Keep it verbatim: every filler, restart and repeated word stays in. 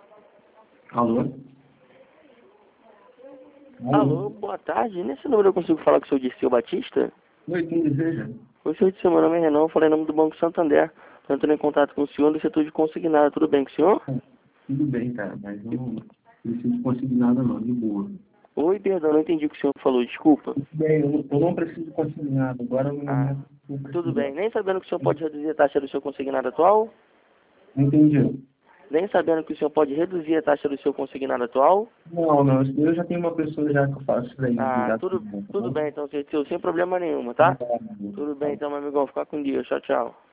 Alô? Alô, boa tarde. Nesse número eu consigo falar com o senhor Dirceu Batista? Oi, quem deseja? Oi, senhor Dirceu, meu nome é Renan, eu falei em nome do Banco Santander. Estou entrando em contato com o senhor do setor de consignado. Tudo bem com o senhor? Tudo bem, cara, mas não preciso conseguir nada não, de boa. Oi, perdão, não entendi o que o senhor falou, desculpa. Tudo bem, eu, eu não preciso conseguir nada, agora no Ah, momento eu tudo preciso. bem. Nem sabendo que o senhor pode reduzir a taxa do seu consignado atual? Não entendi. Nem sabendo que o senhor pode reduzir a taxa do seu consignado atual? Não, não, isso daí eu já tenho uma pessoa já que eu faço isso daí, Ah, obrigado. Tá tudo, tudo bom? bem, então, senhor Dirceu, sem problema nenhum, tá? Obrigado. Tudo bem, então, meu amigão. Fica com Deus. Tchau, tchau.